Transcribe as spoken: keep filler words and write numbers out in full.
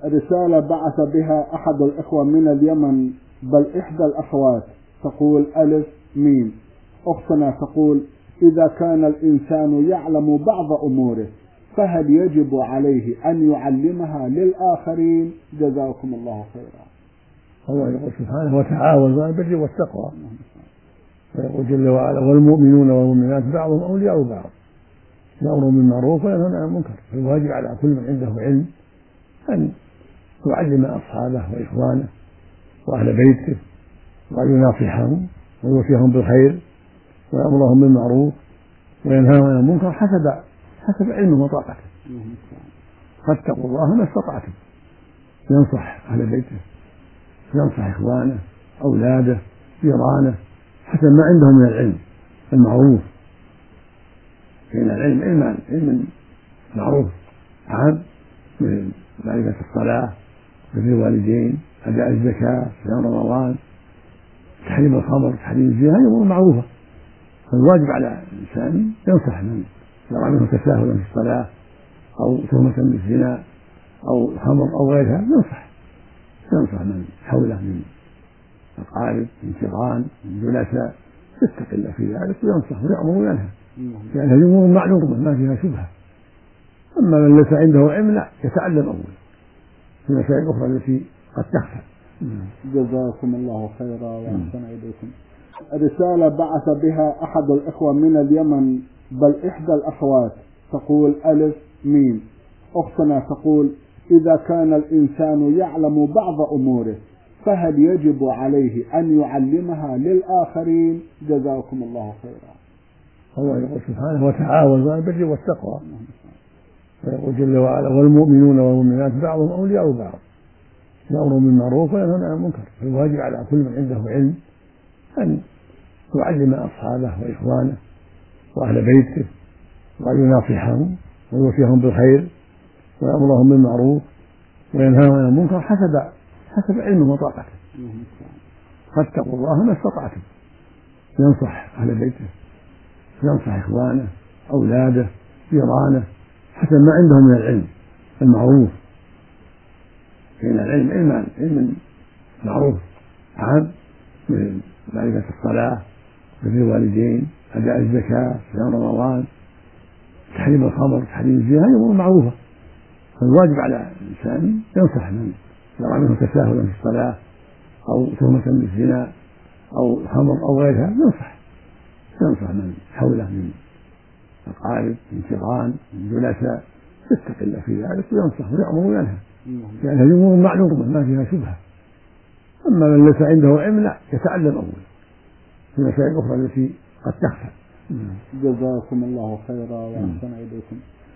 رسالة بعث بها أحد الإخوة من اليمن، بل إحدى الأخوات، تقول ألف ميم. أختنا تقول: إذا كان الإنسان يعلم بعض أموره فهل يجب عليه أن يعلمها للآخرين؟ جزاكم الله خيرا. الله يقول سبحانه: وتعاونوا على البر والتقوى. ويقول جل وعلا: والمؤمنون والمؤمنات بعضهم أولياء بعض يأمرون بالمعروف وينهون عن المنكر. فالواجب على كل من عنده علم أن يعلم أصحابه وإخوانه وأهل بيته، وأن يناصحهم ويوصيهم بالخير ويأمرهم بالمعروف وينهاهم عن المنكر حسب حسب علمه وطاقته. فاتقوا الله ما استطعتم. ينصح أهل بيته، ينصح إخوانه، أولاده، جيرانه، حسب ما عندهم من العلم المعروف. فإن العلم علمان: علم معروف عام مثل معرفة الصلاة، بر الوالدين، أداء الزكاة، صيام رمضان، تحريم الخمر، تحريم الزنا، هذه أمور معروفة. فالواجب على الإنسان ينصح من يرى منه تساهلا في الصلاة أو تهمة بالزنا أو الخمر أو غيرها، ينصح ينصح من حوله من أقارب، من جيران، من جلساء، يتقي الله في ذلك وينصح ويأمر وينهى، لأن هذه أمور معلومة ما فيها شبهة. أما من ليس عنده علم لا يتعلم أولا في مسائل أخرى التي قد تخفى. جزاكم الله خيرا وأحسن إليكم. رسالة بعث بها أحد الإخوة من اليمن، بل إحدى الأخوات، تقول ألف ميم. أختنا تقول: إذا كان الإنسان يعلم بعض أموره فهل يجب عليه أن يعلمها للآخرين؟ جزاكم الله خيرا. الله يقول سبحانه: وتعاونوا على البر والتقوى. ويقول جل وعلا: والمؤمنون والمؤمنات بعضهم أولياء بعض يأمرون بالمعروف وينهون عن المنكر. فالواجب على كل من عنده علم أن يعلم أصحابه وإخوانه وأهل بيته، وأن يناصحهم ويوصيهم بالخير ويأمرهم بالمعروف وينهاهم عن المنكر حسب حسب علمه وطاقته. فاتقوا الله ما استطعتم. ينصح أهل بيته، ينصح إخوانه، أولاده، جيرانه، حسب ما عندهم من العلم المعروف. فإن العلم علمان: علم معروف عام مثل معرفة الصلاة، بر الوالدين، أداء الزكاة، صيام رمضان، تحريم الخمر، تحريم الزنا، هذه أمور معروفة. فالواجب على الإنسان ينصح من يرى منه تساهلا في الصلاة أو تهمة بالزنا أو الخمر أو غيرها، ينصح ينصح من حوله من أقارب، من جيران، من جلساء، يتقي الله في ذلك وينصح ويأمر وينهى، لأن هذه أمور معلومة ما فيها شبهة. أما من ليس عنده علم لا يتعلم أولا في مسائل أخرى التي قد تخفى. جزاكم الله خيرا وأحسن إليكم.